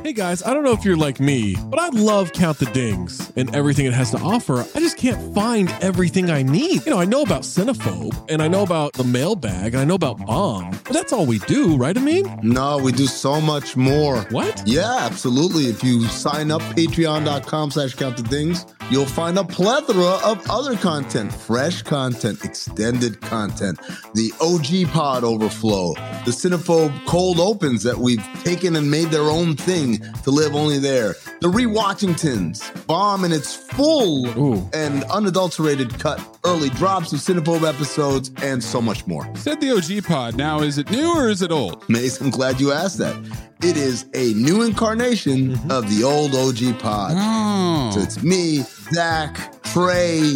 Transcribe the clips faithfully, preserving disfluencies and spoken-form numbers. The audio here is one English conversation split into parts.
Hey guys, I don't know if you're like me, but I love Count the Dings and everything it has to offer. I just can't find everything I need. You know, I know about Cinephobe, and I know about the mailbag, and I know about Bomb, but that's all we do, right, Amin? No, we do so much more. What? Yeah, absolutely. If you sign up, patreon.com slash count the dings, you'll find a plethora of other content, fresh content, extended content, the O G Pod Overflow, the Cinephobe Cold Opens that we've taken and made their own thing to live only there, the Rewatchingtons, Bomb in its full Ooh. and unadulterated cut, early drops of Cinephobe episodes, and so much more. Said the O G Pod. Now, is it new or is it old? Mace, I'm glad you asked that. It is a new incarnation mm-hmm. of the old O G Pod. Oh. So it's me, Zach, Trey,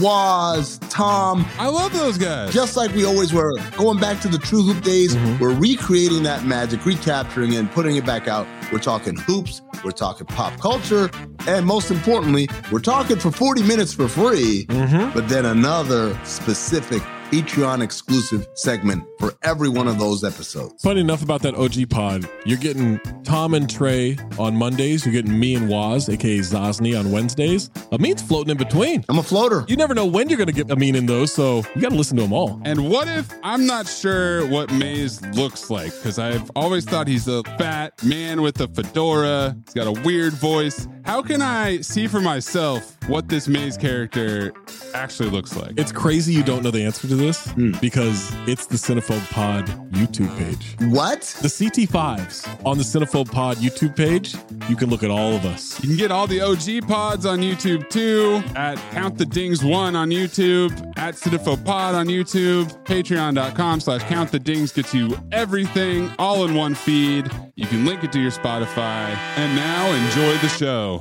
Waz, Tom. I love those guys. Just like we always were. Going back to the True Hoop days, mm-hmm. we're recreating that magic, recapturing it, and putting it back out. We're talking hoops, we're talking pop culture, and most importantly, we're talking for forty minutes for free, mm-hmm. but then another specific Patreon exclusive segment for every one of those episodes. Funny enough about that O G Pod, you're getting Tom and Trey on Mondays. You're getting me and Waz, aka Zosny, on Wednesdays. Amin's floating in between. I'm a floater. You never know when you're going to get Amin in those, so you got to listen to them all. And what if I'm not sure what Maze looks like? Because I've always thought he's a fat man with a fedora. He's got a weird voice. How can I see for myself what this Maze character actually looks like? It's crazy you don't know the answer to this mm. because it's the Cinephobe Pod YouTube page. What? The C T fives on the Cinephobe Pod YouTube page. You can look at all of us. You can get all the O G pods on YouTube too, at Count the Dings one on YouTube, at Cinephobe Pod on YouTube, patreon.com slash Count the Dings gets you everything all in one feed. You can link it to your Spotify. And now enjoy the show.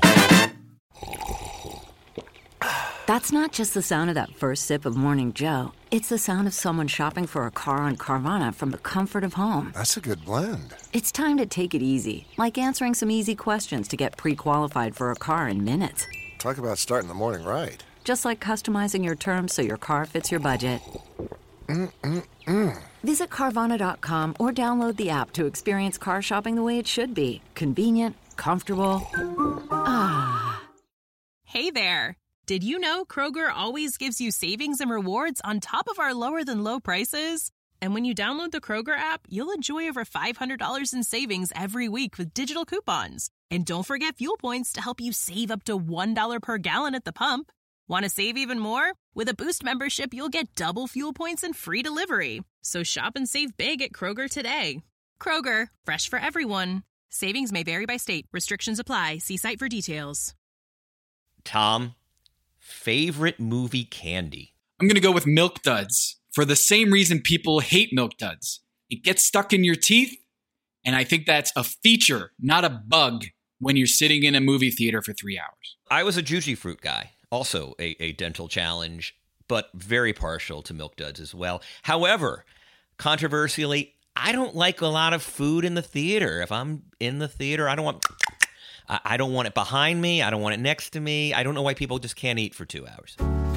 That's not just the sound of that first sip of Morning Joe. It's the sound of someone shopping for a car on Carvana from the comfort of home. That's a good blend. It's time to take it easy, like answering some easy questions to get pre-qualified for a car in minutes. Talk about starting the morning right. Just like customizing your terms so your car fits your budget. Mm-mm-mm. Visit Carvana dot com or download the app to experience car shopping the way it should be. Convenient, comfortable. Ah. Hey there. Did you know Kroger always gives you savings and rewards on top of our lower-than-low prices? And when you download the Kroger app, you'll enjoy over five hundred dollars in savings every week with digital coupons. And don't forget fuel points to help you save up to one dollar per gallon at the pump. Want to save even more? With a Boost membership, you'll get double fuel points and free delivery. So shop and save big at Kroger today. Kroger, fresh for everyone. Savings may vary by state. Restrictions apply. See site for details. Tom, favorite movie candy? I'm going to go with Milk Duds for the same reason people hate Milk Duds. It gets stuck in your teeth, and I think that's a feature, not a bug, when you're sitting in a movie theater for three hours. I was a Juicy Fruit guy, also a, a dental challenge, but very partial to Milk Duds as well. However, controversially, I don't like a lot of food in the theater. If I'm in the theater, I don't want... I don't want it behind me. I don't want it next to me. I don't know why people just can't eat for two hours.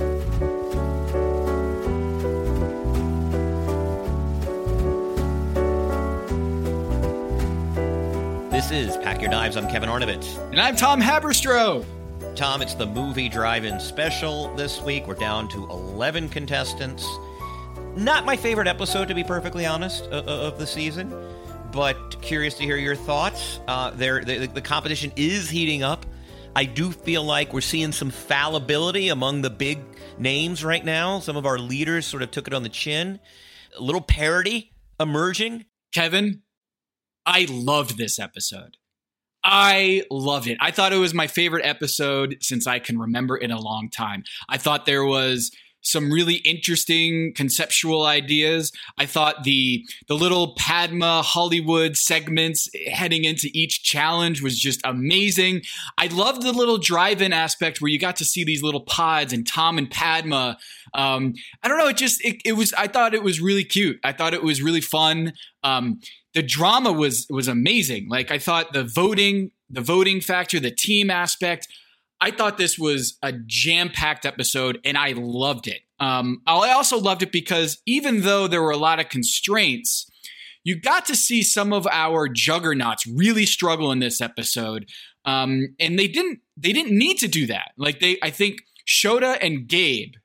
This is Pack Your Knives. I'm Kevin Arnovitz. And I'm Tom Haberstroh. Tom, it's the movie drive-in special this week. We're down to eleven contestants. Not my favorite episode, to be perfectly honest, uh, of the season. But curious to hear your thoughts. Uh, there, the, the competition is heating up. I do feel like we're seeing some fallibility among the big names right now. Some of our leaders sort of took it on the chin. A little parody emerging. Kevin, I loved this episode. I loved it. I thought it was my favorite episode since I can remember in a long time. I thought there was some really interesting conceptual ideas. I thought the the little Padma Hollywood segments heading into each challenge was just amazing. I loved the little drive-in aspect where you got to see these little pods and Tom and Padma. Um, I don't know. It just it, it was. I thought it was really cute. I thought it was really fun. Um, the drama was was amazing. Like I thought the voting, the voting factor, the team aspect. I thought this was a jam-packed episode, and I loved it. Um, I also loved it because even though there were a lot of constraints, you got to see some of our juggernauts really struggle in this episode. Um, and they didn't, they didn't need to do that. Like they, I think Shota and Gabe,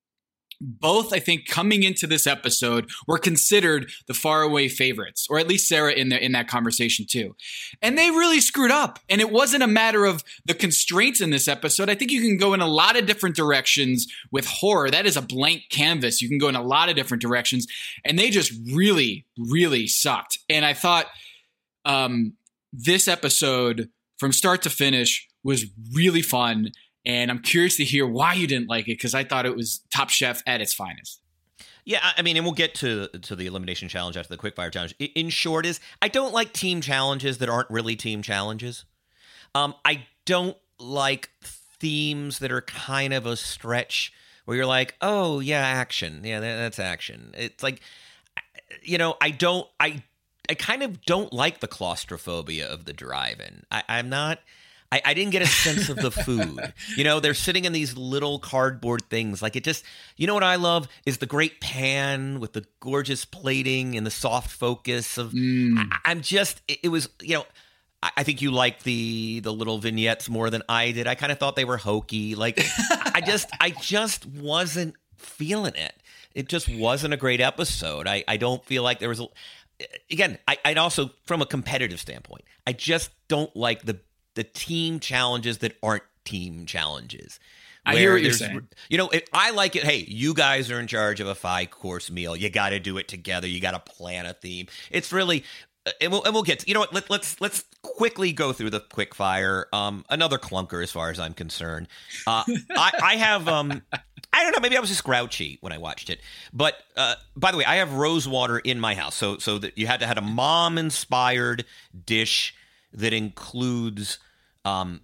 both, I think, coming into this episode were considered the faraway favorites, or at least Sarah in the, in that conversation too. And they really screwed up. And it wasn't a matter of the constraints in this episode. I think you can go in a lot of different directions with horror. That is a blank canvas. You can go in a lot of different directions. And they just really, really sucked. And I thought um, this episode from start to finish was really fun. And I'm curious to hear why you didn't like it, because I thought it was Top Chef at its finest. Yeah, I mean, and we'll get to to the elimination challenge after the quickfire challenge. In short, is I don't like team challenges that aren't really team challenges. Um, I don't like themes that are kind of a stretch where you're like, oh yeah, action, yeah, that's action. It's like, you know, I don't, I, I kind of don't like the claustrophobia of the drive-in. I, I'm not. I, I didn't get a sense of the food. You know, they're sitting in these little cardboard things. Like it just, you know what I love is the great pan with the gorgeous plating and the soft focus of, mm. I, I'm just, it, it was, you know, I, I think you liked the, the little vignettes more than I did. I kind of thought they were hokey. Like I just, I just wasn't feeling it. It just wasn't a great episode. I, I don't feel like there was, a, again, I, I'd also, from a competitive standpoint, I just don't like the, the team challenges that aren't team challenges. I hear what you're saying. You know, it, I like it. Hey, you guys are in charge of a five-course meal. You got to do it together. You got to plan a theme. It's really, uh, and we'll and we'll get to, you know what? Let, let's let's quickly go through the quick fire. Um, another clunker as far as I'm concerned. Uh, I, I have um. I don't know. Maybe I was just grouchy when I watched it. But uh, by the way, I have rose water in my house, so so that you had to have a mom-inspired dish that includes um,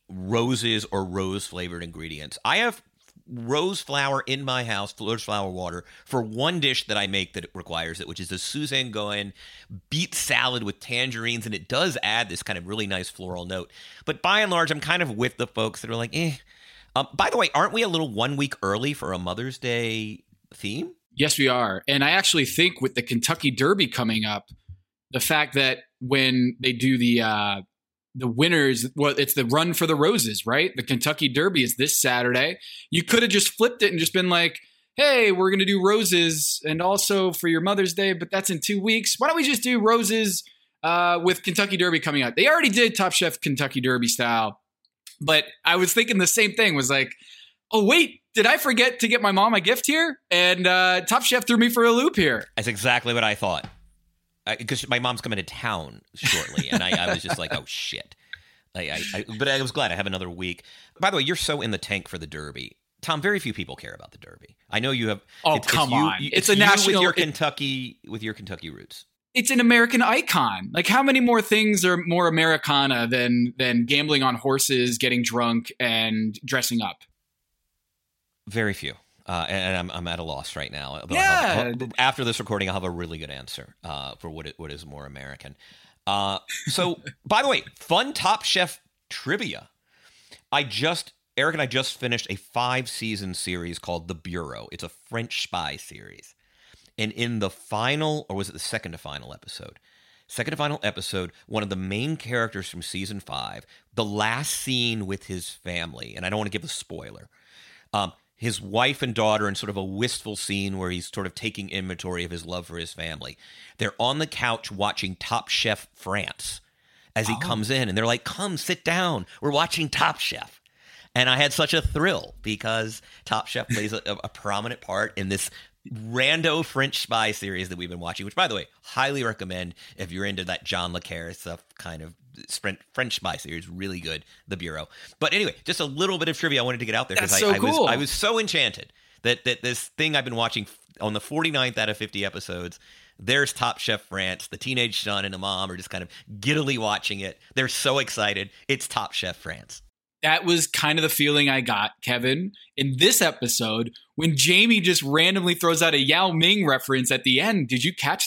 roses or rose-flavored ingredients. I have rose flower in my house, rose flower water, for one dish that I make that requires it, which is the Suzanne Goen beet salad with tangerines, and it does add this kind of really nice floral note. But by and large, I'm kind of with the folks that are like, eh. Um, by the way, aren't we a little one week early for a Mother's Day theme? Yes, we are. And I actually think with the Kentucky Derby coming up, the fact that when they do the uh, the winners, well, it's the Run for the Roses, right? The Kentucky Derby is this Saturday. You could have just flipped it and just been like, hey, we're going to do roses and also for your Mother's Day, but that's in two weeks. Why don't we just do roses uh, with Kentucky Derby coming out? They already did Top Chef Kentucky Derby style, but I was thinking the same thing, was like, oh, wait, did I forget to get my mom a gift here? And uh, Top Chef threw me for a loop here. That's exactly what I thought. Because my mom's coming to town shortly, and I, I was just like, "Oh shit!" I, I, I, but I was glad I have another week. By the way, you're so in the tank for the Derby, Tom. Very few people care about the Derby. I know you have. Oh it's, come it's you, on! It's, it's a you national with your it, Kentucky with your Kentucky roots. It's an American icon. Like, how many more things are more Americana than than gambling on horses, getting drunk, and dressing up? Very few. Uh, and I'm I'm at a loss right now. Yeah. I'll, after this recording, I'll have a really good answer uh, for what it, what is more American. Uh, so, by the way, fun Top Chef trivia. I just Eric and I just finished a five season series called The Bureau. It's a French spy series, and in the final, or was it the second to final episode? Second to final episode, one of the main characters from season five, the last scene with his family, and I don't want to give a spoiler. Um, his wife and daughter in sort of a wistful scene where he's sort of taking inventory of his love for his family. They're on the couch watching Top Chef France as he oh. comes in, and they're like, come, sit down. We're watching Top Chef. And I had such a thrill because Top Chef plays a, a prominent part in this rando French spy series that we've been watching, which, by the way, highly recommend if you're into that John Le Carre stuff, kind of French spy series. Really good, The Bureau. But anyway, just a little bit of trivia I wanted to get out there because so I, I, cool. was, I was so enchanted that, that this thing I've been watching on the forty-ninth out of fifty episodes, there's Top Chef France. The teenage son and the mom are just kind of giddily watching it. They're so excited. It's Top Chef France. That was kind of the feeling I got, Kevin, in this episode when Jamie just randomly throws out a Yao Ming reference at the end. Did you catch that?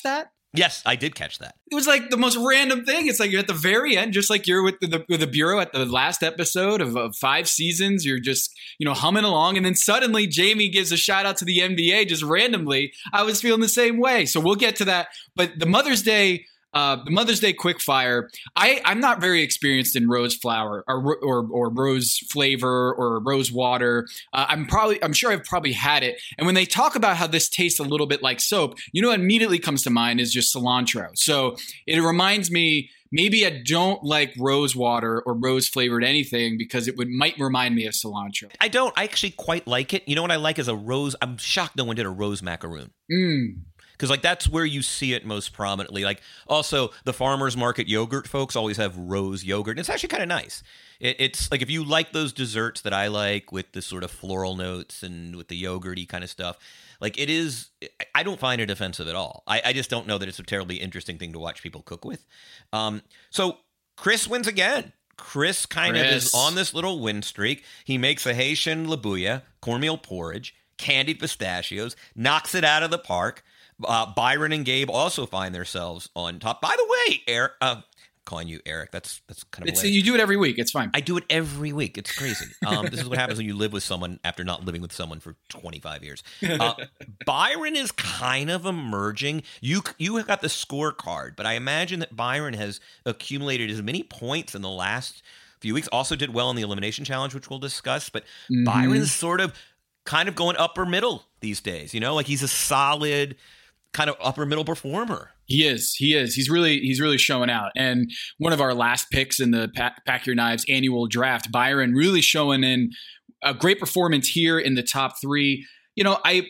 Yes, I did catch that. It was like the most random thing. It's like you're at the very end, just like you're with the, with the Bureau at the last episode of, of five seasons. You're just, you know, humming along. And then suddenly Jamie gives a shout out to the N B A just randomly. I was feeling the same way. So we'll get to that. But the Mother's Day Uh, the Mother's Day quickfire. I, I'm not very experienced in rose flower or or, or rose flavor or rose water. Uh, I'm probably I'm sure I've probably had it. And when they talk about how this tastes a little bit like soap, you know what immediately comes to mind is just cilantro. So it reminds me maybe I don't like rose water or rose flavored anything because it would might remind me of cilantro. I don't. I actually quite like it. You know what I like is a rose. I'm shocked no one did a rose macaroon. Mm. Because, like, that's where you see it most prominently. Like, also, the farmer's market yogurt folks always have rose yogurt. And it's actually kind of nice. It, it's, like, if you like those desserts that I like with the sort of floral notes and with the yogurty kind of stuff, like, it is – I don't find it offensive at all. I, I just don't know that it's a terribly interesting thing to watch people cook with. Um, so, Chris wins again. Chris kind Chris. of is on this little win streak. He makes a Haitian labouya, cornmeal porridge, candied pistachios, knocks it out of the park. Uh, Byron and Gabe also find themselves on top. By the way, Eric, uh, calling you Eric, that's that's kind of it's, you do it every week. It's fine. I do it every week. It's crazy. Um, this is what happens when you live with someone after not living with someone for twenty-five years. Uh, Byron is kind of emerging. You you have got the scorecard, but I imagine that Byron has accumulated as many points in the last few weeks. Also did well in the elimination challenge, which we'll discuss. But mm-hmm. Byron's sort of kind of going upper middle these days. You know, like he's a solid kind of upper middle performer. He is. He is. He's really he's really showing out. And one of our last picks in the Pack, Pack Your Knives annual draft, Byron really showing in a great performance here in the top three. You know, I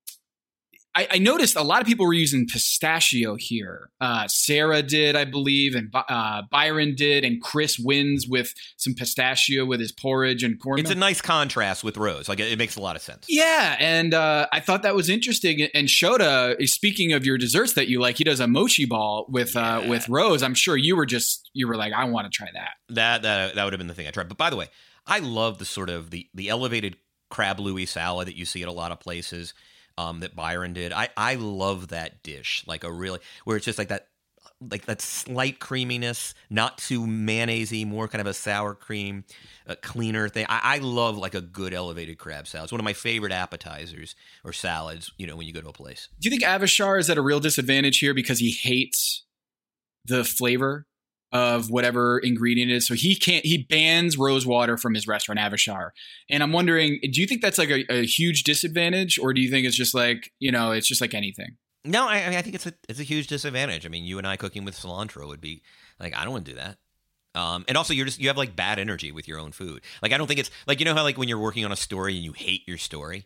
I, I noticed a lot of people were using pistachio here. Uh, Sarah did, I believe, and uh, Byron did, and Chris wins with some pistachio with his porridge and corn. It's a nice contrast with Rose. Like, it makes a lot of sense. Yeah, and uh, I thought that was interesting. And Shota, speaking of your desserts that you like, he does a mochi ball with yeah. uh, with Rose. I'm sure you were just you were like, I want to try that. That that that would have been the thing I tried. But by the way, I love the sort of the the elevated crab Louis salad that you see at a lot of places. Um, that Byron did. I, I love that dish, like a really, where it's just like that, like that slight creaminess, not too mayonnaise-y, more kind of a sour cream, a cleaner thing. I, I love like a good elevated crab salad. It's one of my favorite appetizers or salads, you know, when you go to a place. Do you think Avishar is at a real disadvantage here because he hates the flavor of whatever ingredient it is? So he can't, he bans rose water from his restaurant, Avishar. And I'm wondering, do you think that's like a, a huge disadvantage, or do you think it's just like, you know, it's just like anything? No, I, I mean, I think it's a, it's a huge disadvantage. I mean, you and I cooking with cilantro would be like, I don't want to do that. Um, and also you're just, you have like bad energy with your own food. Like, I don't think it's like, you know how like when you're working on a story and you hate your story?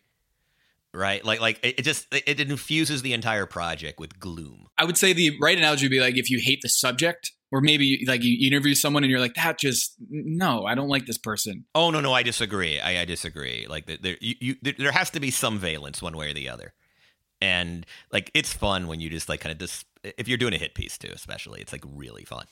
Right? Like, like it just, it infuses the entire project with gloom. I would say the right analogy would be like, if you hate the subject, or maybe like you interview someone and you're like, that just, no, I don't like this person. Oh, no, no, I disagree. I, I disagree. Like there, you, you, there has to be some valence one way or the other. And like, it's fun when you just like kind of just, if you're doing a hit piece too, especially, it's like really fun.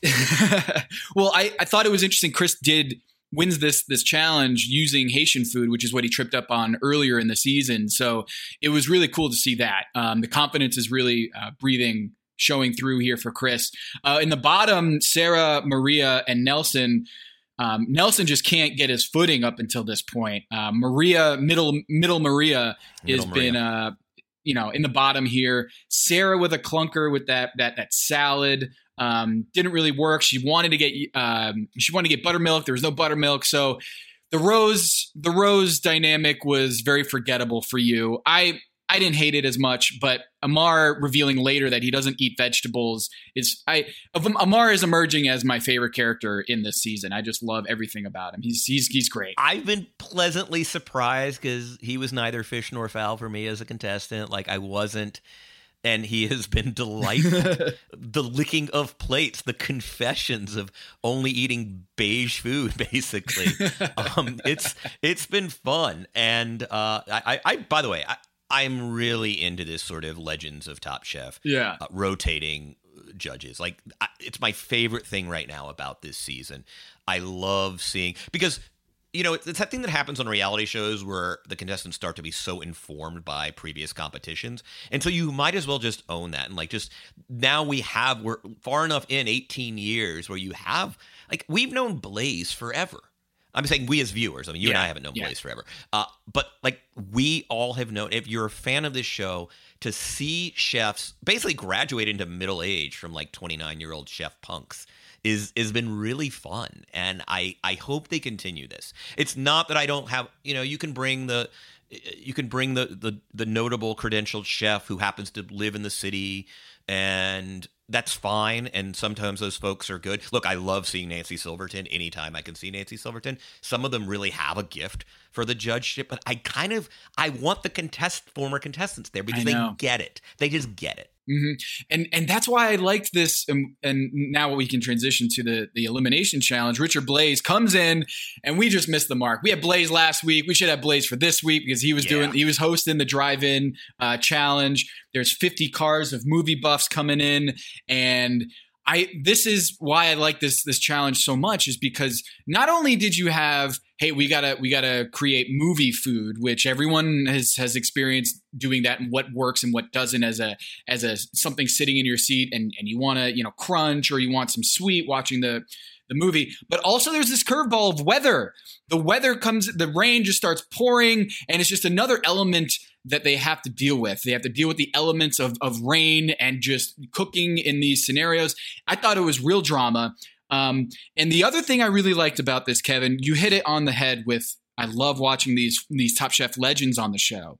Well, I, I thought it was interesting. Chris did wins this this challenge using Haitian food, which is what he tripped up on earlier in the season. So it was really cool to see that. Um, the confidence is really uh, breathing, showing through here for Chris. Uh, in the bottom, Sarah, Maria, and Nelson. Um, Nelson just can't get his footing up until this point. Uh, Maria, middle middle Maria, middle has Maria. been, uh, you know, in the bottom here. Sarah with a clunker with that that that salad. Um, didn't really work. She wanted to get um, she wanted to get buttermilk. There was no buttermilk, so the rose the rose dynamic was very forgettable for you. I I didn't hate it as much, but Amar revealing later that he doesn't eat vegetables is I Amar is emerging as my favorite character in this season. I just love everything about him. He's he's he's great. I've been pleasantly surprised because he was neither fish nor fowl for me as a contestant. Like I wasn't. And he has been delightful. The licking of plates, the confessions of only eating beige food, basically. um, it's it's been fun, and uh, I, I by the way, I, I'm really into this sort of Legends of Top Chef. Yeah, uh, rotating judges. Like I, it's my favorite thing right now about this season. I love seeing because you know, it's, it's that thing that happens on reality shows where the contestants start to be so informed by previous competitions. And so you might as well just own that. And like, just now we have, we're far enough in eighteen years where you have, like, we've known Blaze forever. I'm saying we as viewers. I mean, you yeah, and I haven't known yeah. Blaze forever. Uh, but like, we all have known, if you're a fan of this show, to see chefs basically graduate into middle age from like twenty-nine year old chef punks is has been really fun. And I, I hope they continue this. It's not that I don't have, you know, you can bring the, you can bring the, the, the notable credentialed chef who happens to live in the city, and that's fine. And sometimes those folks are good. Look, I love seeing Nancy Silverton anytime I can see Nancy Silverton. Some of them really have a gift for the judgeship, but I kind of, I want the contest former contestants there because they get it. They just get it. Mm-hmm. And and that's why I liked this. Um, and now we can transition to the, the elimination challenge. Richard Blaze comes in, and we just missed the mark. We had Blaze last week. We should have Blaze for this week because he was yeah. doing he was hosting the drive-in uh, challenge. There's fifty cars of movie buffs coming in, and I this is why I like this this challenge so much, is because not only did you have, hey, we gotta we gotta create movie food, which everyone has has experienced doing that, and what works and what doesn't as a as a something sitting in your seat, and and you want to you know crunch, or you want some sweet watching the the movie. But also there's this curveball of weather. The weather comes, the rain just starts pouring, and it's just another element that they have to deal with. They have to deal with the elements of of rain and just cooking in these scenarios. I thought it was real drama. Um, and the other thing I really liked about this, Kevin, you hit it on the head with, I love watching these these Top Chef legends on the show.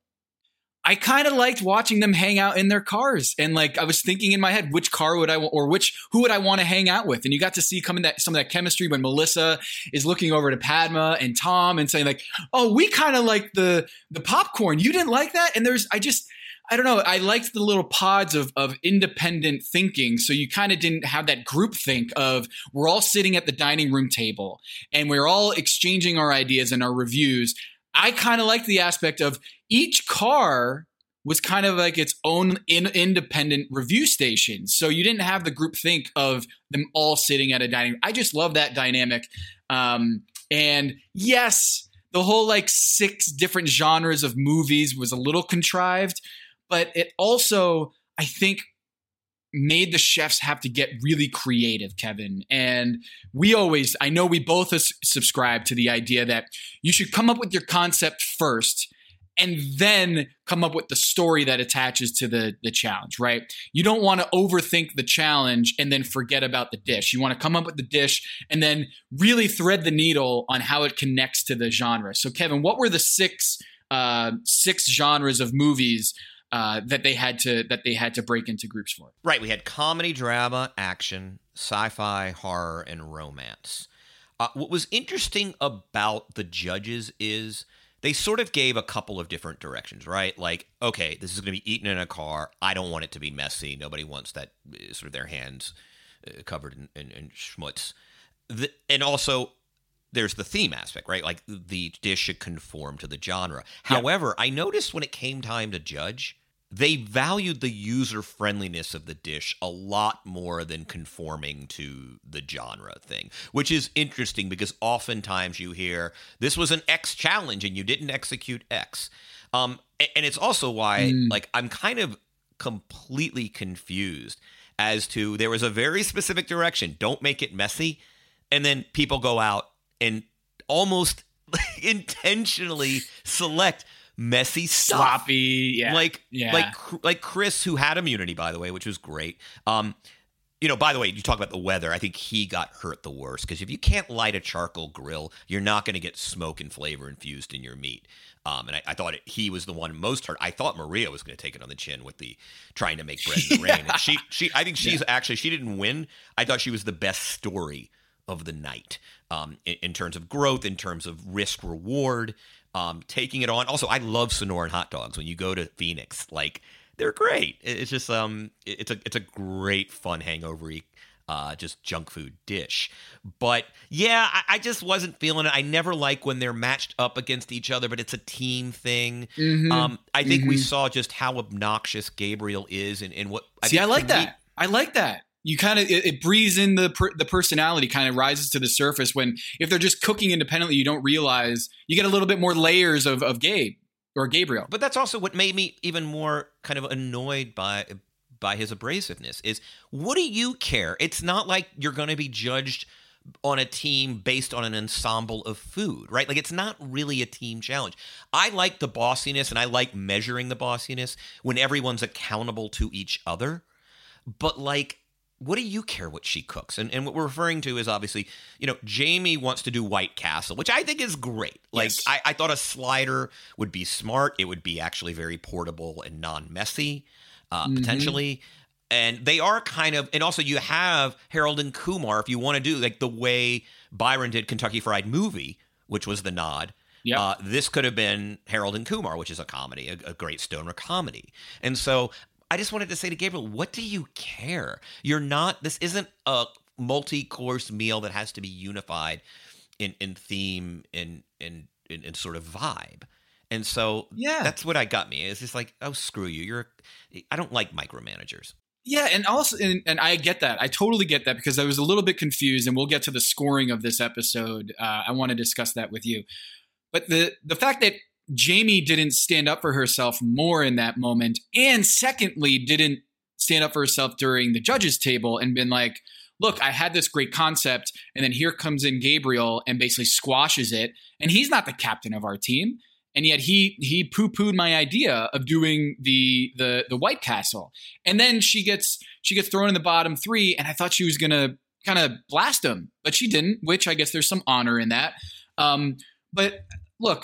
I kind of liked watching them hang out in their cars. And like, I was thinking in my head, which car would I, or which, who would I want to hang out with? And you got to see coming that some of that chemistry when Melissa is looking over to Padma and Tom and saying like, oh, we kind of like the, the popcorn. You didn't like that? And there's, I just, I don't know. I liked the little pods of, of independent thinking. So you kind of didn't have that group think of, we're all sitting at the dining room table and we're all exchanging our ideas and our reviews. I kind of like the aspect of each car was kind of like its own in, independent review station. So you didn't have the group think of them all sitting at a dining room. I just love that dynamic. Um, and yes, the whole like six different genres of movies was a little contrived, but it also, I think, made the chefs have to get really creative, Kevin. And we always, I know we both subscribe to the idea that you should come up with your concept first and then come up with the story that attaches to the, the challenge, right? You don't want to overthink the challenge and then forget about the dish. You want to come up with the dish and then really thread the needle on how it connects to the genre. So Kevin, what were the six uh, six genres of movies Uh, that they had to that they had to break into groups for? Right, we had comedy, drama, action, sci-fi, horror, and romance. Uh, what was interesting about the judges is they sort of gave a couple of different directions, right? Like, okay, this is going to be eaten in a car. I don't want it to be messy. Nobody wants that uh, sort of their hands uh, covered in, in, in schmutz. The, and also, there's the theme aspect, right? Like the dish should conform to the genre. Yeah. However, I noticed when it came time to judge, they valued the user-friendliness of the dish a lot more than conforming to the genre thing, which is interesting because oftentimes you hear, this was an X challenge and you didn't execute X. Um, and it's also why, mm. like, I'm kind of completely confused as to, there was a very specific direction, don't make it messy, and then people go out and almost intentionally select messy stuff. Sloppy, yeah. Like, yeah. like, like Chris, who had immunity, by the way, which was great. Um, you know, by the way, you talk about the weather. I think he got hurt the worst because if you can't light a charcoal grill, you're not going to get smoke and flavor infused in your meat. Um, and I, I thought it, he was the one most hurt. I thought Maria was going to take it on the chin with the trying to make bread in the rain. And she, she, I think she's yeah. actually, she didn't win. I thought she was the best story of the night um, in, in terms of growth, in terms of risk reward. Um, taking it on. Also, I love Sonoran hot dogs. When you go to Phoenix, like they're great. It's just um, it's a it's a great fun hangover-y, uh, just junk food dish. But yeah, I, I just wasn't feeling it. I never like when they're matched up against each other, but it's a team thing. Mm-hmm. Um, I think mm-hmm. we saw just how obnoxious Gabriel is, and, and what. I See, I like that. Me, I like that. you kind of, it, it breathes in the per, the personality kind of rises to the surface when, if they're just cooking independently, you don't realize, you get a little bit more layers of, of Gabe or Gabriel. But that's also what made me even more kind of annoyed by by his abrasiveness is, what do you care? It's not like you're going to be judged on a team based on an ensemble of food, right? Like, it's not really a team challenge. I like the bossiness and I like measuring the bossiness when everyone's accountable to each other. But like, what do you care what she cooks? And and what we're referring to is obviously, you know, Jamie wants to do White Castle, which I think is great. Like, yes. I, I thought a slider would be smart. It would be actually very portable and non-messy, uh, mm-hmm. potentially. And they are kind of, and also you have Harold and Kumar, if you want to do like the way Byron did Kentucky Fried Movie, which was the nod. Yep. Uh, this could have been Harold and Kumar, which is a comedy, a, a great stoner comedy. And so I just wanted to say to Gabriel, what do you care? You're not, this isn't a multi-course meal that has to be unified in, in theme and in, in, in sort of vibe. And so yeah. that's what I got me. It's just like, oh, screw you. You're, I don't like micromanagers. Yeah, and also, and, and I get that. I totally get that because I was a little bit confused, and we'll get to the scoring of this episode. Uh, I want to discuss that with you. But the the fact that Jamie didn't stand up for herself more in that moment, and secondly, didn't stand up for herself during the judges' table and been like, look, I had this great concept, and then here comes in Gabriel and basically squashes it, and he's not the captain of our team. And yet he he poo-pooed my idea of doing the the the White Castle. And then she gets she gets thrown in the bottom three, and I thought she was gonna kind of blast him, but she didn't, which I guess there's some honor in that. Um, but look,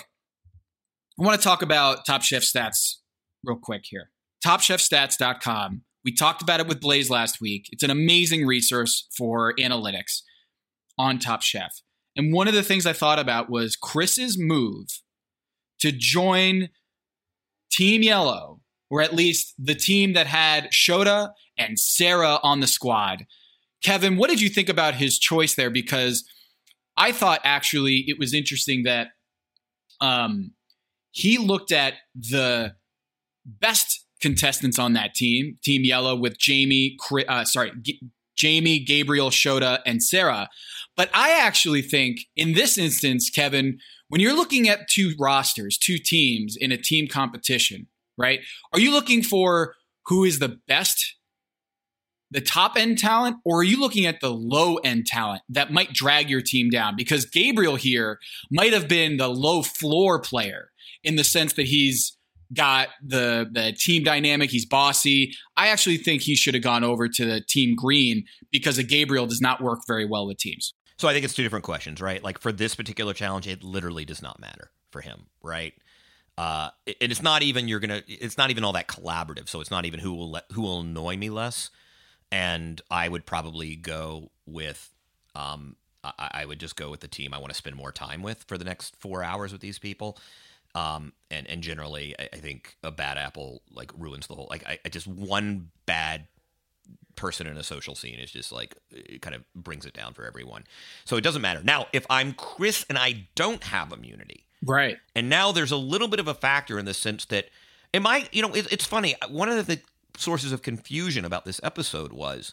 I want to talk about Top Chef Stats real quick here. top chef stats dot com. We talked about it with Blaze last week. It's an amazing resource for analytics on Top Chef. And one of the things I thought about was Chris's move to join Team Yellow, or at least the team that had Shota and Sarah on the squad. Kevin, what did you think about his choice there? Because I thought actually it was interesting that um, he looked at the best contestants on that team, Team Yellow, with Jamie, uh, sorry, G- Jamie, Gabriel, Shota, and Sarah. But I actually think in this instance, Kevin, when you're looking at two rosters, two teams in a team competition, right? Are you looking for who is the best, the top end talent, or are you looking at the low end talent that might drag your team down? Because Gabriel here might have been the low floor player in the sense that he's got the, the team dynamic. He's bossy. I actually think he should have gone over to the Team Green because a Gabriel does not work very well with teams. So I think it's two different questions, right? Like for this particular challenge, it literally does not matter for him, right? Uh, and it's not even you're gonna. It's not even all that collaborative. So it's not even who will let, who will annoy me less. And I would probably go with. Um, I, I would just go with the team I want to spend more time with for the next four hours with these people. Um, and and generally, I, I think a bad apple like ruins the whole. Like I, I just one bad person in a social scene is just like it kind of brings it down for everyone. So it doesn't matter. Now, if I'm Chris and I don't have immunity, right? And now there's a little bit of a factor in the sense that am I? You know, it, it's funny. One of the sources of confusion about this episode was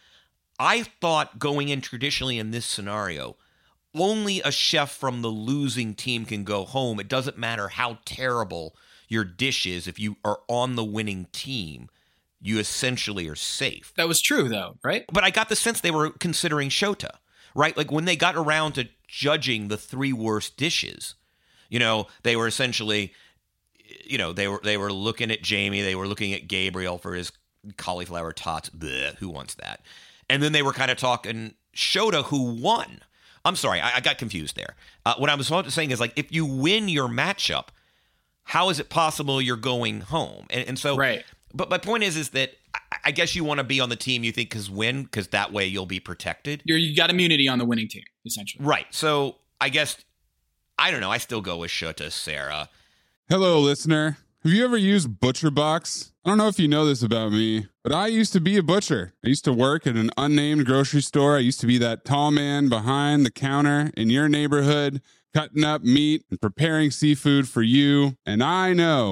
I thought going in traditionally in this scenario, only a chef from the losing team can go home. It doesn't matter how terrible your dish is if you are on the winning team. You essentially are safe. That was true, though, right? But I got the sense they were considering Shota, right? Like when they got around to judging the three worst dishes, you know, they were essentially, you know, they were they were looking at Jamie, they were looking at Gabriel for his cauliflower tots. Bleh, who wants that? And then they were kind of talking Shota, who won. I'm sorry, I, I got confused there. Uh, what I was saying is like, if you win your matchup, how is it possible you're going home? And, and so, right. But my point is, is that I guess you want to be on the team you think is win because that way you'll be protected. You're, you got immunity on the winning team, essentially. Right. So I guess, I don't know. I still go with Shota, Sarah. Hello, listener. Have you ever used ButcherBox? I don't know if you know this about me, but I used to be a butcher. I used to work at an unnamed grocery store. I used to be that tall man behind the counter in your neighborhood, cutting up meat and preparing seafood for you. And I know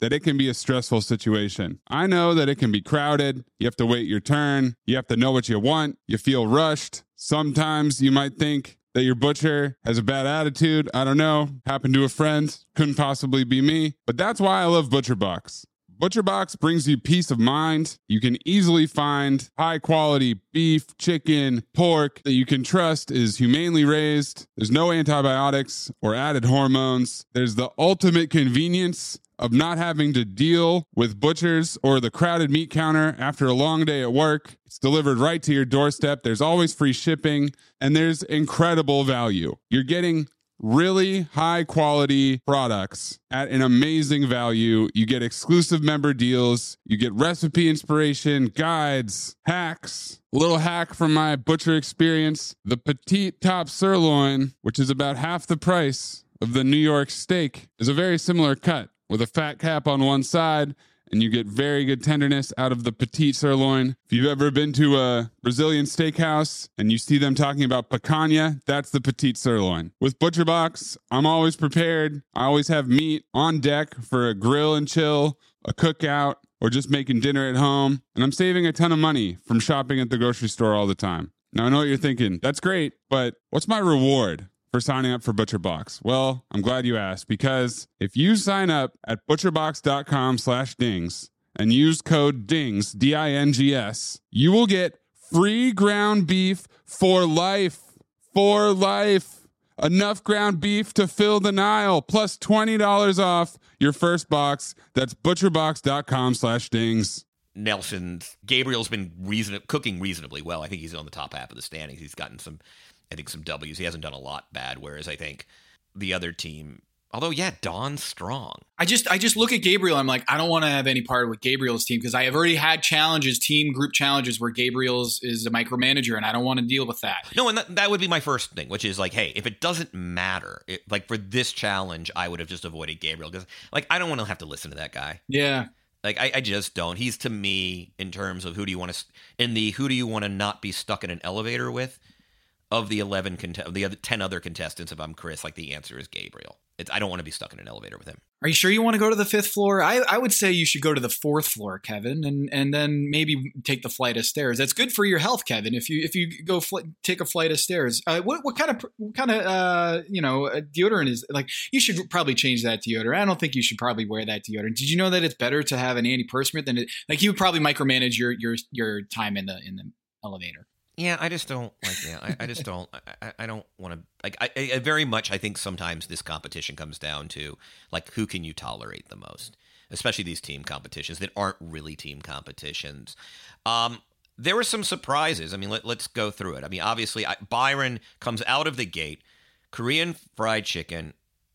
that it can be a stressful situation. I know that it can be crowded. You have to wait your turn. You have to know what you want. You feel rushed. Sometimes you might think that your butcher has a bad attitude. I don't know. Happened to a friend. Couldn't possibly be me. But that's why I love ButcherBox. ButcherBox brings you peace of mind. You can easily find high quality beef, chicken, pork that you can trust is humanely raised. There's no antibiotics or added hormones. There's the ultimate convenience of not having to deal with butchers or the crowded meat counter after a long day at work. It's delivered right to your doorstep. There's always free shipping, and there's incredible value. You're getting really high quality products at an amazing value. You get exclusive member deals. You get recipe inspiration, guides, hacks. A little hack from my butcher experience. The petite top sirloin, which is about half the price of the New York steak, is a very similar cut with a fat cap on one side, and you get very good tenderness out of the petite sirloin. If you've ever been to a Brazilian steakhouse and you see them talking about picanha, that's the petite sirloin. With ButcherBox, I'm always prepared. I always have meat on deck for a grill and chill, a cookout, or just making dinner at home. And I'm saving a ton of money from shopping at the grocery store all the time. Now, I know what you're thinking. That's great, but what's my reward for signing up for ButcherBox? Well, I'm glad you asked, because if you sign up at butcherbox.com slash dings and use code DINGS, D I N G S, you will get free ground beef for life. For life. Enough ground beef to fill the Nile, plus twenty dollars off your first box. That's butcherbox.com slash dings. Nelson's, Gabriel's been reason, cooking reasonably well. I think he's on the top half of the standings. He's gotten some I think some W's. He hasn't done a lot bad, whereas I think the other team, although, yeah, Don's strong. I just I just look at Gabriel. I'm like, I don't want to have any part with Gabriel's team because I have already had challenges, team group challenges, where Gabriel's is a micromanager, and I don't want to deal with that. No, and that, that would be my first thing, which is like, hey, if it doesn't matter, it, like for this challenge, I would have just avoided Gabriel because, like, I don't want to have to listen to that guy. Yeah. Like, I, I just don't. He's, to me, in terms of who do you want to, in the who do you want to not be stuck in an elevator with, of the eleven, cont- the other ten other contestants, if I'm Chris, like the answer is Gabriel. It's, I don't want to be stuck in an elevator with him. Are you sure you want to go to the fifth floor? I, I would say you should go to the fourth floor, Kevin, and and then maybe take the flight of stairs. That's good for your health, Kevin. If you if you go fl- take a flight of stairs, uh, what what kind of what kind of uh, you know uh, deodorant is like? You should probably change that deodorant. I don't think you should probably wear that deodorant. Did you know that it's better to have an antiperspirant than it? Like he would probably micromanage your your your time in the in the elevator. Yeah, I just don't like. Yeah, I, I just don't. I, I don't want to. Like, I, I very much. I think sometimes this competition comes down to like who can you tolerate the most, especially these team competitions that aren't really team competitions. Um, there were some surprises. I mean, let, let's go through it. I mean, obviously, I, Byron comes out of the gate, Korean fried chicken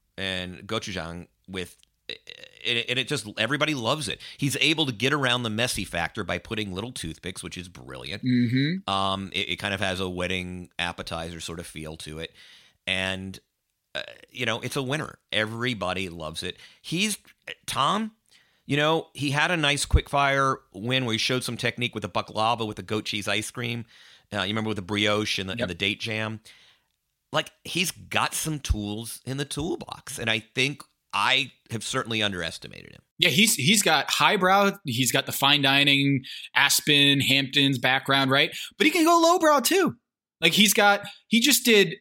and gochujang with. And it just, everybody loves it. He's able to get around the messy factor by putting little toothpicks, which is brilliant. Mm-hmm. Um, it, it kind of has a wedding appetizer sort of feel to it. And, uh, you know, it's a winner. Everybody loves it. He's, Tom, you know, he had a nice quick fire win where he showed some technique with the baklava with the goat cheese ice cream. Uh, you remember with the brioche and the, yep. and the date jam? Like, he's got some tools in the toolbox. And I think I have certainly underestimated him. Yeah, he's he's got highbrow. He's got the fine dining, Aspen, Hamptons background, right? But he can go lowbrow too. Like he's got, he just did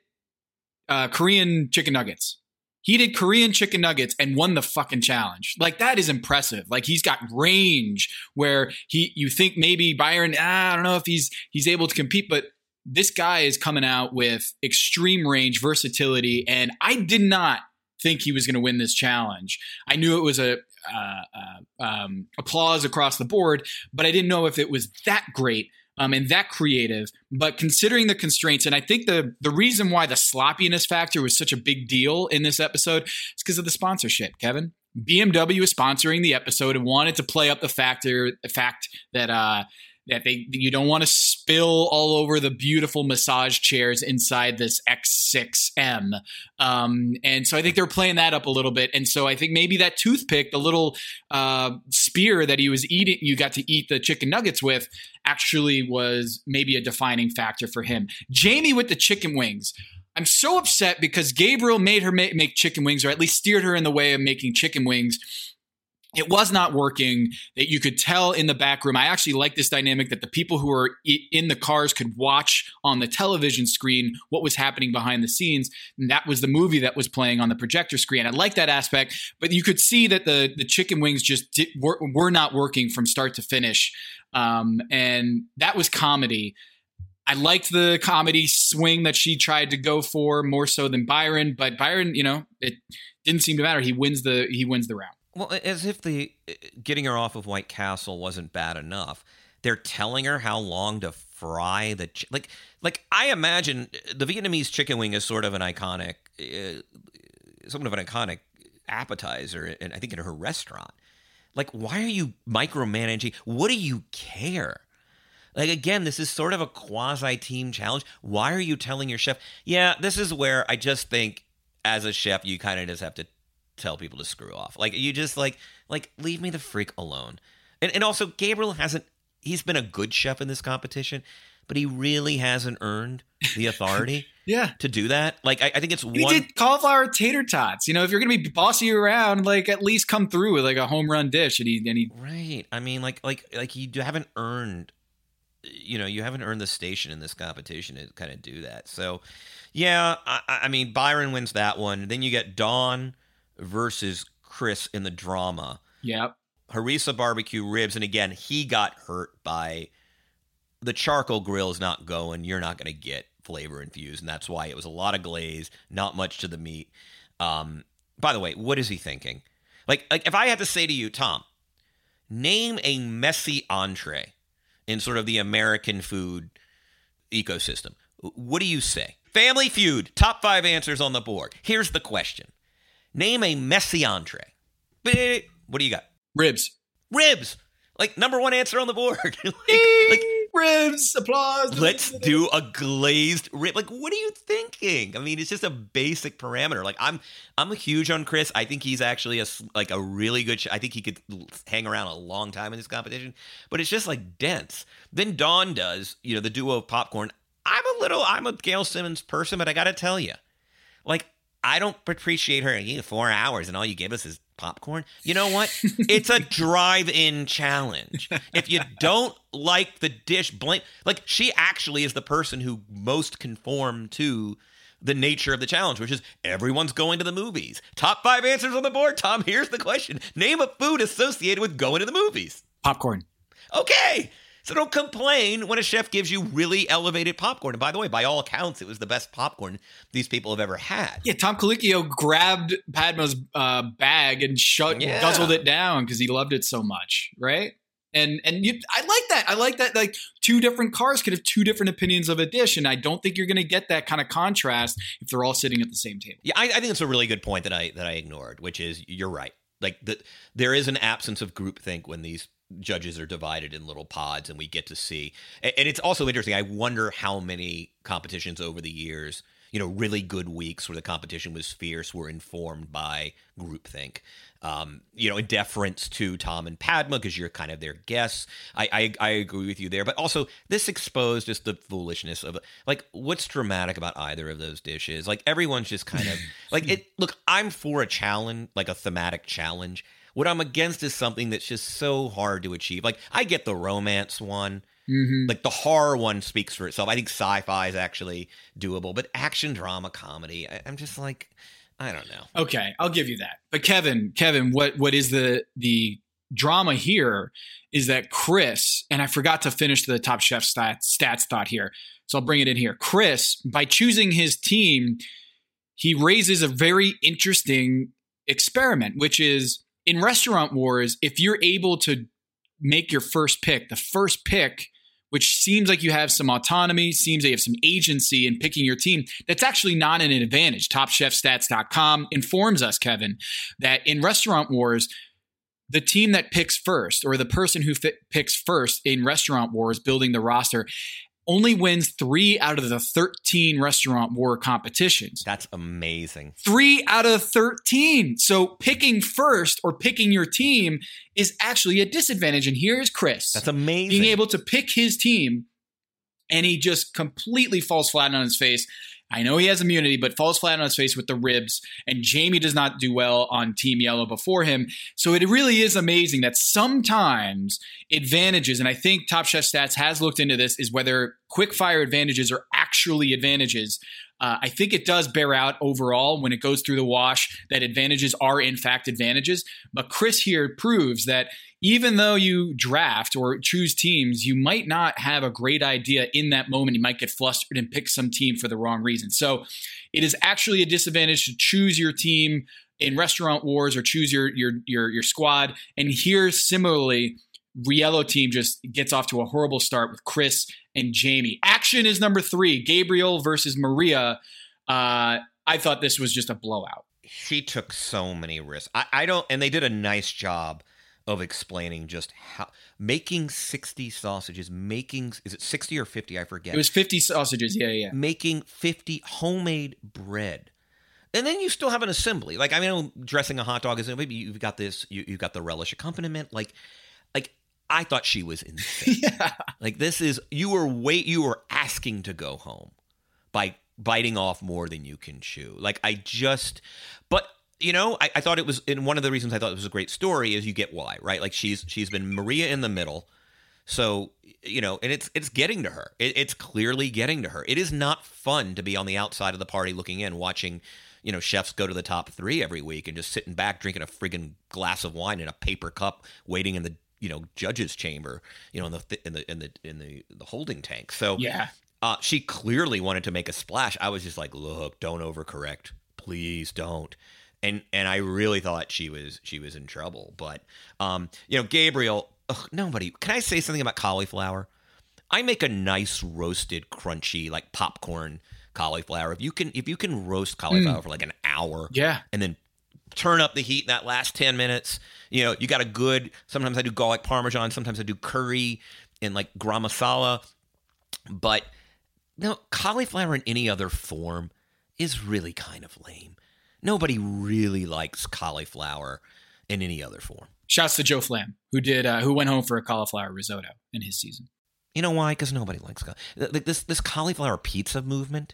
uh, Korean chicken nuggets. He did Korean chicken nuggets and won the fucking challenge. Like that is impressive. Like he's got range where he, you think maybe Byron, ah, I don't know if he's he's able to compete, but this guy is coming out with extreme range, versatility, and I did not think he was going to win this challenge. I knew it was a uh, uh, um, applause across the board, but I didn't know if it was that great um, and that creative. But considering the constraints, and I think the the reason why the sloppiness factor was such a big deal in this episode is because of the sponsorship, Kevin. B M W is sponsoring the episode and wanted to play up the factor, the fact that uh, that they you don't want to spill all over the beautiful massage chairs inside this X six M. Um, and so I think they're playing that up a little bit. And so I think maybe that toothpick, the little uh, spear that he was eating, you got to eat the chicken nuggets with, actually was maybe a defining factor for him. Jamie with the chicken wings. I'm so upset because Gabriel made her ma- make chicken wings, or at least steered her in the way of making chicken wings. it was not working, that you could tell in the back room. I actually like this dynamic that the people who were in the cars could watch on the television screen what was happening behind the scenes. And that was the movie that was playing on the projector screen. I like that aspect, but you could see that the, the chicken wings just did, were, were not working from start to finish. Um, and that was comedy. I liked the comedy swing that she tried to go for more so than Byron, but Byron, you know, it didn't seem to matter. He wins the, he wins the round. Well, as if the getting her off of White Castle wasn't bad enough. They're telling her how long to fry the ch- like. Like I imagine the Vietnamese chicken wing is sort of an iconic, uh, somewhat of an iconic appetizer, and I think in her restaurant. Like, why are you micromanaging? What do you care? Like, again, this is sort of a quasi-team challenge. Why are you telling your chef? Yeah, this is where I just think, as a chef, you kind of just have to tell people to screw off. Like, you just like, like, leave me the freak alone. And and also, Gabriel hasn't, he's been a good chef in this competition, but he really hasn't earned the authority yeah. to do that. Like, I, I think it's he one. He did cauliflower tater tots. You know, if you're going to be bossy around, like, at least come through with, like, a home run dish. And he, and he, right. I mean, like, like, like, you haven't earned, you know, you haven't earned the station in this competition to kind of do that. So, yeah, I, I mean, Byron wins that one. Then you get Dawn versus Chris in the drama. Yep. Harissa barbecue ribs. And again, he got hurt by the charcoal grill is not going. You're not going to get flavor infused. And that's why it was a lot of glaze, not much to the meat. Um, by the way, what is he thinking? Like, like if I had to say to you, Tom, name a messy entree in sort of the American food ecosystem, what do you say? Family Feud, top five answers on the board. Here's the question. Name a messy entree. What do you got? Ribs. Ribs. Like, number one answer on the board. like, like, ribs, applause. Let's do a glazed rib. Like, what are you thinking? I mean, it's just a basic parameter. Like, I'm I'm huge on Chris. I think he's actually a, like a really good sh- I think he could hang around a long time in this competition. But it's just, like, dense. Then Dawn does, you know, the duo of popcorn. I'm a little, I'm a Gail Simmons person, but I got to tell you, like, I don't appreciate her. You four hours and all you give us is popcorn. You know what? It's a drive-in challenge. If you don't like the dish, blame. Like, she actually is the person who most conformed to the nature of the challenge, which is everyone's going to the movies. Top five answers on the board. Tom, here's the question. Name a food associated with going to the movies. Popcorn. Okay. So don't complain when a chef gives you really elevated popcorn. And by the way, by all accounts, it was the best popcorn these people have ever had. Yeah, Tom Colicchio grabbed Padma's uh, bag and shut, yeah. guzzled it down because he loved it so much, right? And and you, I like that. I like that. Like, two different cars could have two different opinions of a dish, and I don't think you're going to get that kind of contrast if they're all sitting at the same table. Yeah, I, I think it's a really good point that I that I ignored, which is you're right. Like, the, there is an absence of groupthink when these judges are divided in little pods and we get to see. And it's also interesting. I wonder how many competitions over the years, you know, really good weeks where the competition was fierce were informed by groupthink. Um, you know, in deference to Tom and Padma, because you're kind of their guests. I, I I agree with you there. But also, this exposed just the foolishness of, like, what's dramatic about either of those dishes? Like, everyone's just kind of, like, it. Look, I'm for a challenge, like a thematic challenge. What I'm against is something that's just so hard to achieve. Like, I get the romance one. Mm-hmm. Like, the horror one speaks for itself. I think sci-fi is actually doable. But action, drama, comedy, I, I'm just like... I don't know. Okay, I'll give you that. But Kevin, Kevin, what what is the the drama here is that Chris, and I forgot to finish the Top Chef stats, stats thought here, so I'll bring it in here. Chris, by choosing his team, he raises a very interesting experiment, which is in Restaurant Wars, if you're able to make your first pick, the first pick, which seems like you have some autonomy, seems like you have some agency in picking your team, that's actually not an advantage. Top Chef Stats dot com informs us, Kevin, that in Restaurant Wars, the team that picks first, or the person who fit, picks first in Restaurant Wars, building the roster, only wins three out of the thirteen Restaurant War competitions. That's amazing. Three out of thirteen. So picking first or picking your team is actually a disadvantage. And here's Chris. That's amazing. Being able to pick his team, and he just completely falls flat on his face. I know he has immunity, but falls flat on his face with the ribs, and Jamie does not do well on Team Yellow before him. So it really is amazing that sometimes advantages, and I think Top Chef Stats has looked into this, is whether quick fire advantages are actually advantages. Uh, I think it does bear out overall when it goes through the wash that advantages are in fact advantages. But Chris here proves that even though you draft or choose teams, you might not have a great idea in that moment. You might get flustered and pick some team for the wrong reason. So it is actually a disadvantage to choose your team in Restaurant Wars or choose your your your, your squad. And here, similarly, Yellow team just gets off to a horrible start with Chris and Jamie. Action is number three, Gabriel versus Maria. Uh, I thought this was just a blowout. She took so many risks. I, I don't, and they did a nice job of explaining just how making sixty sausages, making, is it sixty or fifty? I forget. It was fifty sausages. Yeah, yeah. Making fifty homemade bread. And then you still have an assembly. Like, I mean, dressing a hot dog is, maybe you've got this, you, you've got the relish accompaniment. Like, like, I thought she was insane. Yeah. Like, this is, you were wait, you were asking to go home by biting off more than you can chew. Like, I just, but, you know, I, I thought it was, and one of the reasons I thought it was a great story is you get why, right? Like, she's, she's been Maria in the middle. So, you know, and it's, it's getting to her. It, it's clearly getting to her. It is not fun to be on the outside of the party looking in, watching, you know, chefs go to the top three every week and just sitting back, drinking a friggin' glass of wine in a paper cup, waiting in the, you know, judge's chamber, you know, in the in the in the in the, the holding tank. So yeah, uh, she clearly wanted to make a splash. I was just like, look, don't overcorrect, please don't. And and I really thought she was she was in trouble. But um, you know, Gabriel, ugh, nobody. Can I say something about cauliflower? I make a nice roasted, crunchy, like popcorn cauliflower. If you can if you can roast cauliflower mm. for like an hour, yeah, and then turn up the heat in that last ten minutes. You know, you got a good, sometimes I do garlic parmesan, sometimes I do curry and like gram masala. But no, cauliflower in any other form is really kind of lame. Nobody really likes cauliflower in any other form. Shouts to Joe Flam, who did, uh, who went home for a cauliflower risotto in his season. You know why? Because nobody likes cauliflower. This this cauliflower pizza movement,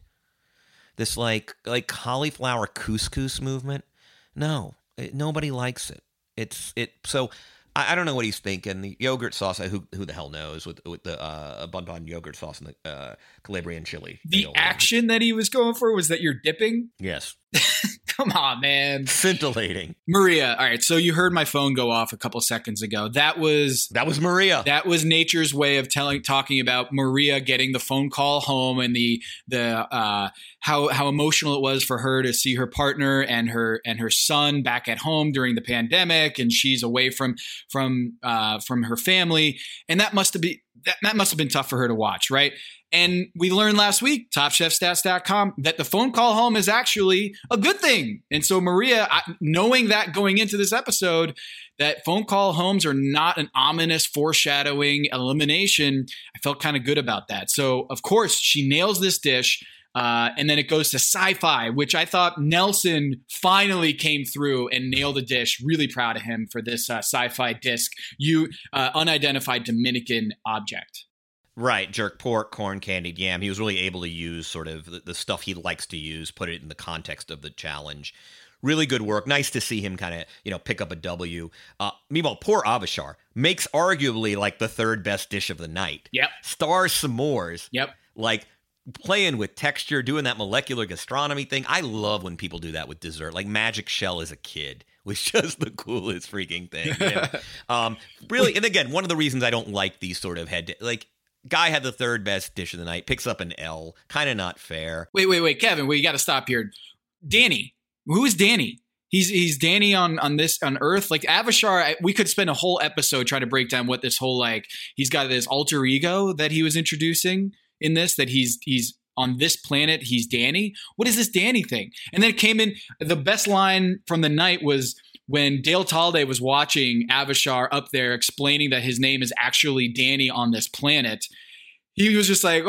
this like like cauliflower couscous movement. No, it, nobody likes it. It's it. So I, I don't know what he's thinking. The yogurt sauce, who who the hell knows with with the uh, bun bun yogurt sauce and the uh, Calabrian chili. The action that he was going for was that you're dipping. Yes. Come on, man. Scintillating. Maria. All right. So you heard my phone go off a couple seconds ago. That was that was Maria. That was nature's way of telling, talking about Maria getting the phone call home and the the uh, how how emotional it was for her to see her partner and her and her son back at home during the pandemic, and she's away from from uh, from her family, and that must have been that, that must have been tough for her to watch, right? And we learned last week, top chef stats dot com, that the phone call home is actually a good thing. And so Maria, knowing that going into this episode, that phone call homes are not an ominous foreshadowing elimination, I felt kind of good about that. So, of course, she nails this dish. Uh, and then it goes to sci-fi, which I thought Nelson finally came through and nailed the dish. Really proud of him for this uh, sci-fi disc, you uh, unidentified Dominican object. Right, jerk pork, corn, candied yam. He was really able to use sort of the, the stuff he likes to use, put it in the context of the challenge. Really good work. Nice to see him kind of, you know, pick up a W. Uh, meanwhile, poor Avishar makes arguably like the third best dish of the night. Yep. Stars s'mores. Yep. Like playing with texture, doing that molecular gastronomy thing. I love when people do that with dessert. Like Magic Shell as a kid was just the coolest freaking thing. You know? um, really, and again, one of the reasons I don't like these sort of head, like, guy had the third best dish of the night, picks up an L. Kind of not fair. Wait, wait, wait, Kevin, we got to stop here. Danny. Who is Danny? He's he's Danny on, on this on Earth. Like Avishar, we could spend a whole episode trying to break down what this whole, like, he's got this alter ego that he was introducing in this, that he's he's on this planet, he's Danny. What is this Danny thing? And then it came in, the best line from the night was when Dale Talde was watching Avishar up there explaining that his name is actually Danny on this planet. He was just like,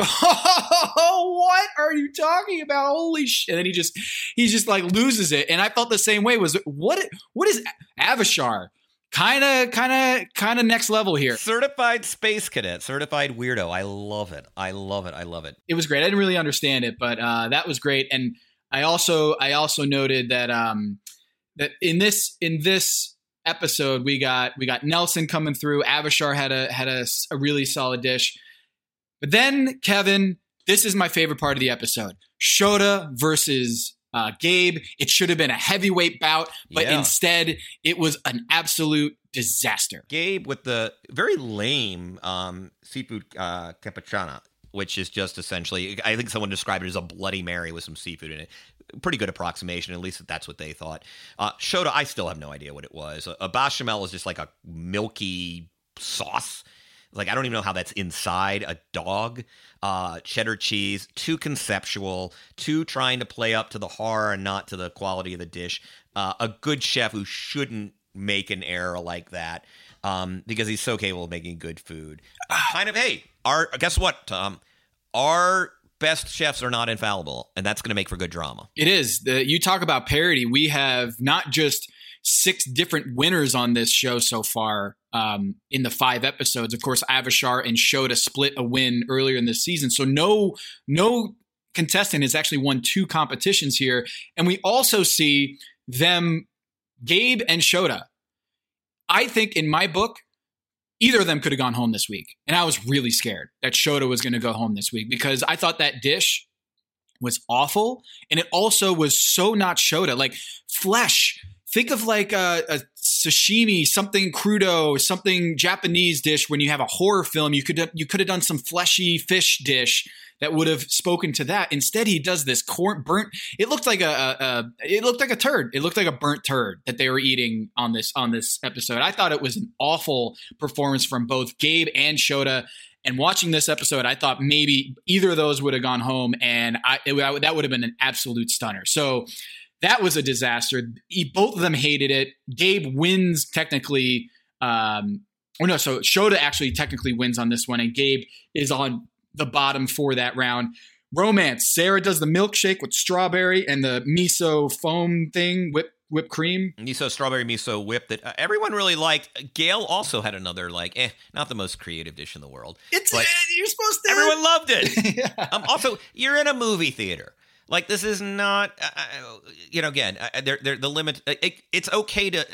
oh, what are you talking about? Holy shit. And then he just, he just like loses it. And I felt the same way. Was what, what is Avishar? kind of, kind of, kind of next level here. Certified space cadet, certified weirdo. I love it. I love it. I love it. It was great. I didn't really understand it, but uh, that was great. And I also, I also noted that um, that in this, in this episode, we got we got Nelson coming through. Avishar had a had a, a really solid dish, but then Kevin, this is my favorite part of the episode: Shota versus Uh, Gabe. It should have been a heavyweight bout, but Yeah. instead it was an absolute disaster. Gabe with the very lame um, seafood uh, capuchana, which is just essentially, I think someone described it as a Bloody Mary with some seafood in it. Pretty good approximation, at least that's what they thought. Uh, Shota, I still have no idea what it was. A, a bechamel is just like a milky sauce. Like, I don't even know how that's inside a dog. Uh, cheddar cheese, too conceptual, too trying to play up to the horror and not to the quality of the dish. Uh, a good chef who shouldn't make an error like that um, because he's so capable of making good food. Kind of, hey, our guess what, Tom? Our best chefs are not infallible, and that's going to make for good drama. It is. The, you talk about parody. We have not just six different winners on this show so far um, in the five episodes. Of course, Avishar and Shota split a win earlier in this season. So no, no contestant has actually won two competitions here. And we also see them, Gabe and Shota. I think in my book, either of them could have gone home this week. And I was really scared that Shota was going to go home this week because I thought that dish was awful. And it also was so not Shota, like flesh. Think of like a, a sashimi, something crudo, something Japanese dish. When you have a horror film, you could you could have done some fleshy fish dish that would have spoken to that. Instead, he does this corn burnt. It looked like a, a, a it looked like a turd. It looked like a burnt turd that they were eating on this on this episode. I thought it was an awful performance from both Gabe and Shota. And watching this episode, I thought maybe either of those would have gone home, and I, it, that would have been an absolute stunner. So that was a disaster. He, both of them hated it. Gabe wins technically. Um, or no, so Shota actually technically wins on this one, and Gabe is on the bottom for that round. Romance. Sarah does the milkshake with strawberry and the miso foam thing, whip, whipped cream. Miso, strawberry miso whip that uh, everyone really liked. Gail also had another, like, eh, not the most creative dish in the world. It's but You're supposed to. everyone loved it. Yeah. Um, also, you're in a movie theater. Like, this is not, uh, you know, again, uh, they're, they're the limit. Uh, it, it's okay to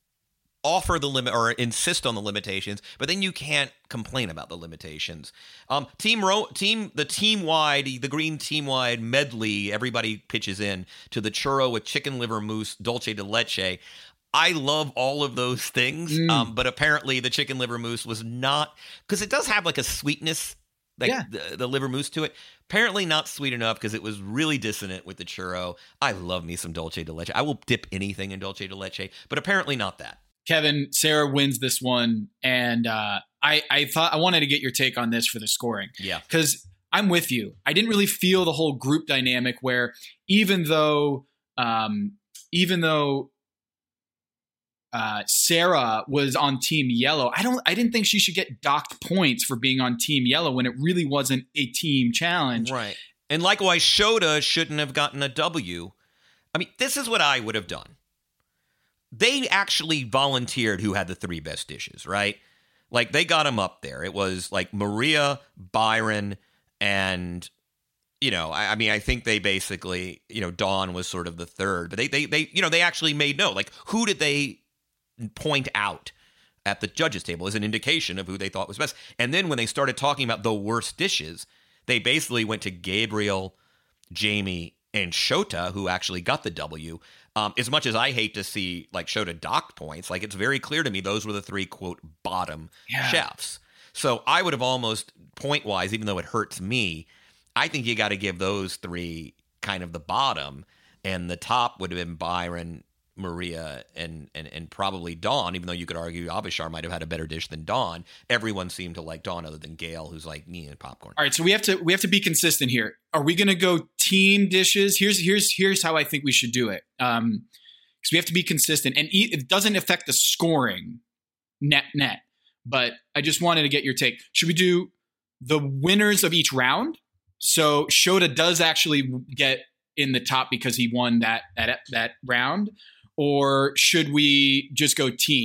offer the limit or insist on the limitations, but then you can't complain about the limitations. Um, team ro- team, the team wide, the green team wide medley, everybody pitches in to the churro with chicken liver mousse, dulce de leche. I love all of those things, mm. um, but apparently the chicken liver mousse was not, because it does have like a sweetness, like yeah. the, the liver mousse to it. Apparently not sweet enough because it was really dissonant with the churro. I love me some dulce de leche. I will dip anything in dulce de leche, but apparently not that. Kevin, Sarah wins this one, and uh, I, I thought I wanted to get your take on this for the scoring. Yeah, because I'm with you. I didn't really feel the whole group dynamic where even though, um, even though uh, Sarah was on Team Yellow, I don't. I didn't think she should get docked points for being on Team Yellow when it really wasn't a team challenge. Right, and likewise, Shota shouldn't have gotten a W. I mean, this is what I would have done. They actually volunteered who had the three best dishes, right? Like, they got them up there. It was like Maria, Byron, and, you know, I, I mean, I think they basically, you know, Dawn was sort of the third. But they, they, they, you know, they actually made note. Like, who did they point out at the judges' table as an indication of who they thought was best? And then when they started talking about the worst dishes, they basically went to Gabriel, Jamie, and Shota, who actually got the W. Um, as much as I hate to see like Shota docked points, like it's very clear to me those were the three, quote, bottom yeah. chefs. So I would have almost, point-wise, even though it hurts me, I think you got to give those three kind of the bottom, and the top would have been Byron, Maria, and and and probably Dawn, even though you could argue Avishar might have had a better dish than Dawn. Everyone seemed to like Dawn other than Gail, who's like me and popcorn. All right, so we have to we have to be consistent here. Are we going to go team dishes? Here's here's here's how I think we should do it. Um, because we have to be consistent, and it doesn't affect the scoring net net. But I just wanted to get your take. Should we do the winners of each round? So Shota does actually get in the top because he won that that that round. Or should we just go teams?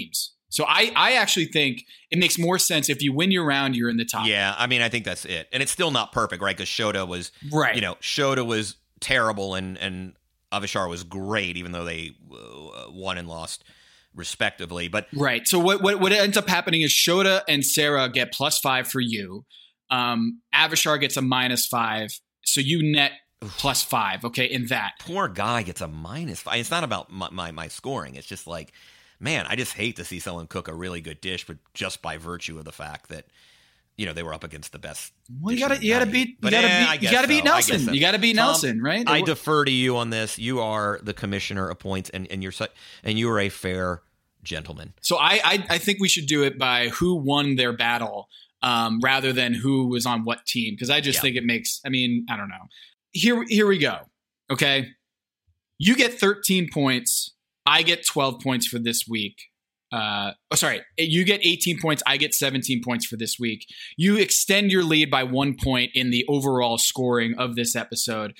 So I, I actually think it makes more sense if you win your round, you're in the top. Yeah, I mean, I think that's it. And it's still not perfect, right? Because Shota was, right. you know, Shota was terrible and, and Avishar was great, even though they uh, won and lost respectively. But right. So what, what, what ends up happening is Shota and Sarah get plus five for you. Um, Avishar gets a minus five. So you net plus five, okay, in that. Poor guy gets a minus five. It's not about my, my, my scoring. It's just like, man, I just hate to see someone cook a really good dish, but just by virtue of the fact that, you know, they were up against the best. Well, you gotta, you gotta beat, you but gotta eh, beat, you gotta so. beat Nelson. So. You gotta beat Tom, Nelson, right? I defer to you on this. You are the commissioner appoints, and, and you're su- and you are a fair gentleman. So I, I, I think we should do it by who won their battle, um, rather than who was on what team, because I just yeah. think it makes. I mean, I don't know. Here, here we go. Okay, you get thirteen points. I get twelve points for this week. Uh, oh, sorry. You get eighteen points. I get seventeen points for this week. You extend your lead by one point in the overall scoring of this episode.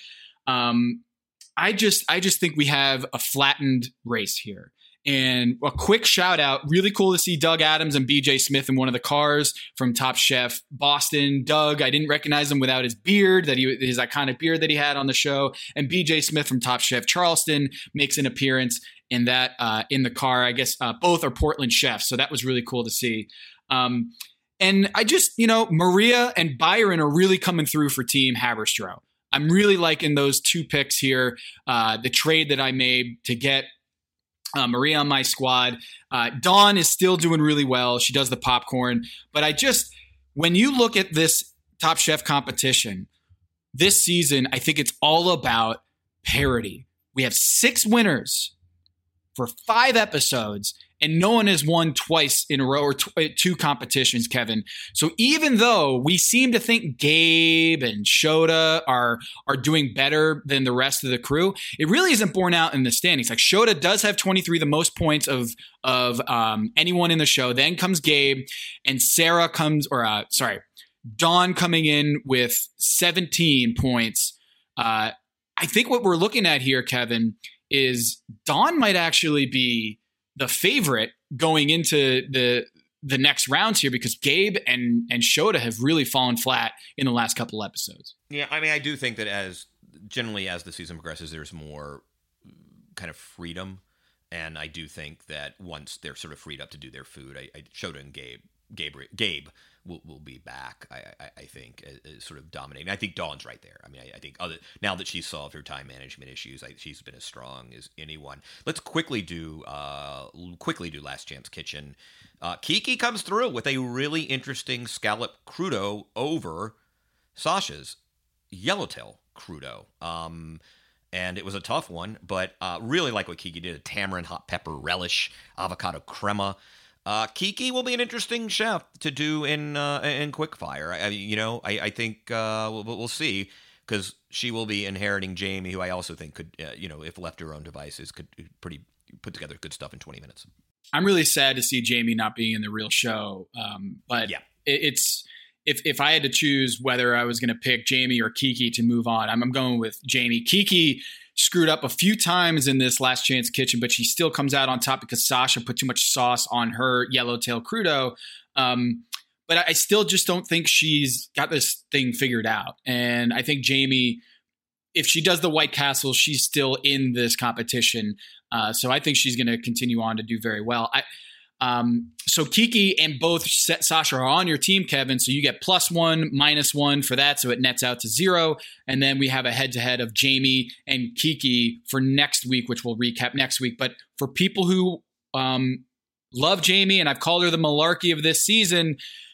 Um, I just, I just think we have a flattened race here. And a quick shout out, really cool to see Doug Adams and B J Smith in one of the cars from Top Chef Boston. Doug, I didn't recognize him without his beard, that he his iconic beard that he had on the show. And B J Smith from Top Chef Charleston makes an appearance in that uh, in the car. I guess uh, both are Portland chefs, so that was really cool to see. Um, and I just, you know, Maria and Byron are really coming through for Team Haberstroh. I'm really liking those two picks here. Uh, the trade that I made to get Uh, Maria on my squad. Uh, Dawn is still doing really well. She does the popcorn. But I just, when you look at this Top Chef competition, this season, I think it's all about parity. We have six winners for five episodes, and no one has won twice in a row or tw- two competitions, Kevin. So even though we seem to think Gabe and Shota are are doing better than the rest of the crew, it really isn't borne out in the standings. Like Shota does have twenty-three, the most points of of um, anyone in the show. Then comes Gabe, and Sarah comes, or uh, sorry, Dawn coming in with seventeen points. Uh, I think what we're looking at here, Kevin, is Dawn might actually be the favorite going into the the next rounds here, because Gabe and and Shota have really fallen flat in the last couple episodes. Yeah, I mean, I do think that as generally as the season progresses, there's more kind of freedom, and I do think that once they're sort of freed up to do their food, I, I Shota and Gabe, Gabe, Gabe will will be back. I I, I think as, as sort of dominating. I think Dawn's right there. I mean, I, I think other now that she's solved her time management issues, I, she's been as strong as anyone. Let's quickly do uh quickly do Last Chance Kitchen. Uh, Kiki comes through with a really interesting scallop crudo over Sasha's yellowtail crudo. Um, and it was a tough one, but uh, really like what Kiki did: a tamarind hot pepper relish, avocado crema. Uh, Kiki will be an interesting chef to do in uh, in Quickfire. I, you know, I, I think uh, we'll, we'll see, because she will be inheriting Jamie, who I also think could, uh, you know, if left to her own devices, could pretty put together good stuff in twenty minutes. I'm really sad to see Jamie not being in the real show, um, but yeah. it, it's if if I had to choose whether I was going to pick Jamie or Kiki to move on, I'm, I'm going with Jamie. Kiki screwed up a few times in this Last Chance Kitchen, but she still comes out on top because Sasha put too much sauce on her yellowtail crudo. Um, but I still just don't think she's got this thing figured out. And I think Jamie, if she does the White Castle, she's still in this competition. Uh, so I think she's going to continue on to do very well. I, Um, so Kiki and both Sasha are on your team, Kevin. So you get plus one, minus one for that. So it nets out to zero. And then we have a head to head of Jamie and Kiki for next week, which we'll recap next week. But for people who, um, love Jamie, and I've called her the Malarkey of this season,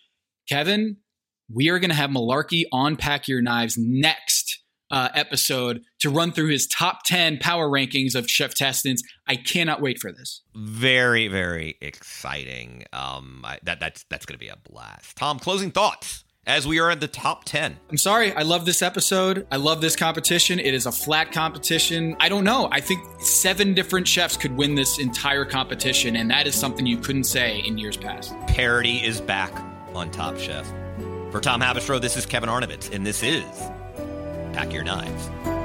Kevin, we are going to have Malarkey on Pack Your Knives next Uh, episode to run through his top ten power rankings of Chef Testins. I cannot wait for this. Very, very exciting. Um, I, that that's that's going to be a blast. Tom, closing thoughts as we are at the top ten. I'm sorry. I love this episode. I love this competition. It is a flat competition. I don't know. I think seven different chefs could win this entire competition, and that is something you couldn't say in years past. Parity is back on Top Chef. For Tom Haberstroh, this is Kevin Arnovitz, and this is Pack Your Knives.